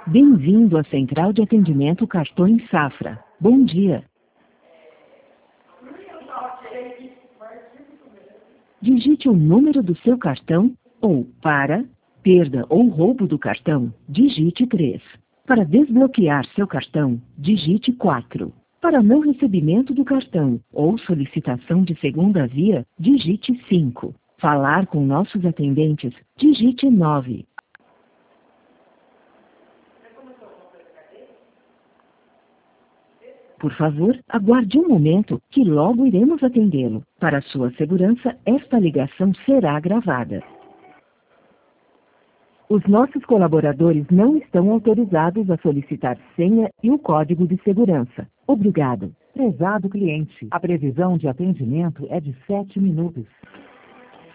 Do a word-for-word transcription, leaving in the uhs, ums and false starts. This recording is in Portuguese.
Bem-vindo à Central de Atendimento Cartões Safra. Bom dia. Digite o número do seu cartão ou, para perda ou roubo do cartão, digite três. Para desbloquear seu cartão, digite quatro. Para não recebimento do cartão ou solicitação de segunda via, digite cinco. Falar com nossos atendentes, digite nove. Por favor, aguarde um momento, que logo iremos atendê-lo. Para sua segurança, esta ligação será gravada. Os nossos colaboradores não estão autorizados a solicitar senha e o código de segurança. Obrigado. Prezado cliente, a previsão de atendimento é de sete minutos.